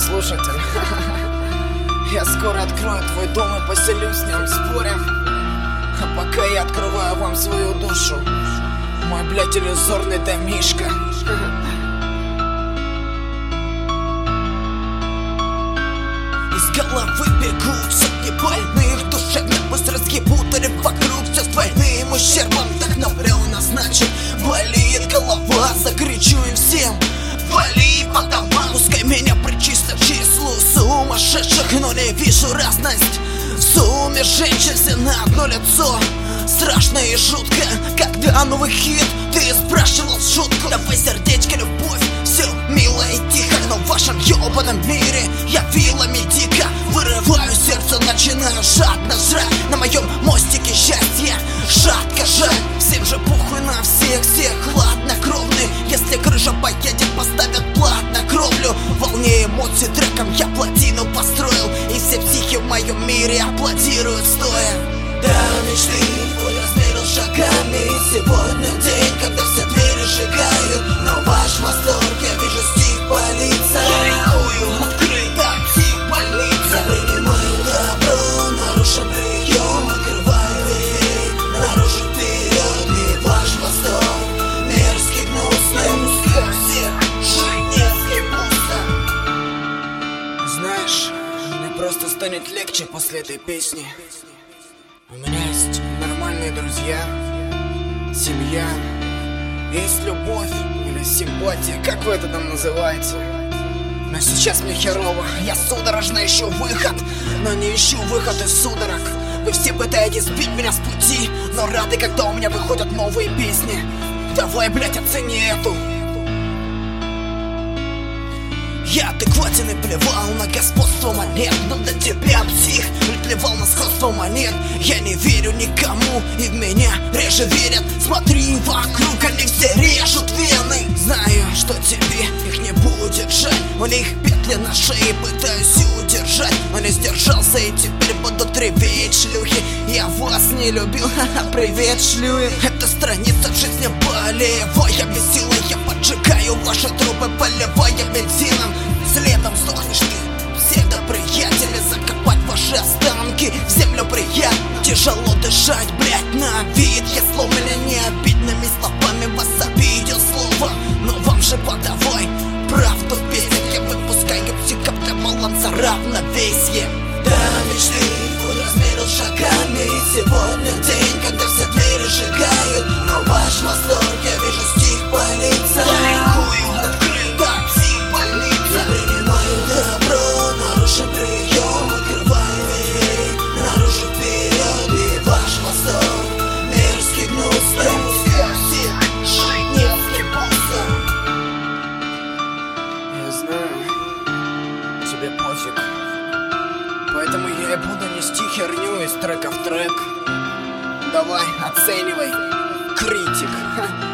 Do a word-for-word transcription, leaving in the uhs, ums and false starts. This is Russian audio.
слушатель. Я скоро открою твой дом и поселюсь в нем, спорим. А пока я открываю вам свою душу, мой, блядь, иллюзорный домишко. Из головы бегут сотни больных, душевно пусть разъебутали вокруг все с двойным ущербом. Так Наврёно, значит, болит голова, закричу им всем: вали по домам. Пускай меня причислят к числу сумасшедших, но не вижу разность в сумме женщин, все на одно лицо. Страшно и жутко, когда новый хит ты спрашивал шутку. Давай сердечко, любовь, все мило и тихо. Но в вашем ёбаном мире я вилами дико вырываю сердце, начинаю жадно жрать. На моем мостике счастья шатко жаль. Всем же похуй на всех, всех хладнокровны. Если крыша поедет, поставят плат на кровлю. Волне эмоций треком я плотину построил, и все психи в моем мире аплодируют стоя. Да, мечты твой размерил шагами. Сегодня день, когда все двери сжигают, но ваш восторг я вижу стих-больница. Открыта псих-больница. Я принимаю добро, нарушим прием, открываю дверь, наружу вперед. И ваш восторг мерзкий, гнусный, женевский пусто. Знаешь, мне просто станет легче после этой песни. У меня есть нормальные друзья, семья, есть любовь или симпатия, как вы это там называете. Но сейчас мне херово, я судорожно ищу выход, но не ищу выход из судорог. Вы все пытаетесь сбить меня с пути, но рады, когда у меня выходят новые песни. Давай, блять, оцени эту. Я адекватен и плевал на господство монет, но для тебя, псих, плевал на сходство монет. Я не верю никому, и в меня реже верят. Смотри вокруг, они все режут вены. Знаю, что тебе их не будет жаль. У них петли на шее, пытаюсь удержать, но не сдержался, и теперь будут реветь шлюхи. Я вас не любил, ха-ха, привет, шлюхи. Это страница в жизни болевая, бессилая. Я поджигаю ваши трупы, поливая бензином. Следом сдохнешь ты, псевдоприятели. Закопать ваши останки в землю приятно. Тяжело дышать, блять, на вид. Я сломлен необидными словами, вас обидел слово, но вам же подавай правду в песнях. Я выпускаю психов для баланса равновесия. Да, мечты твой размерил шагами. Сегодня день, когда все двери сжигают, но ваш восторг я вижу стих-больница. Открыта псих-больница. Я принимаю добро, нарушим прием, открываю дверь, наружу вперед. И ваш восторг мерзкий, гнусный, женевский пусто. Я знаю, тебе пофиг, поэтому я и буду нести херню из трека в трек. Давай, оценивай, критик.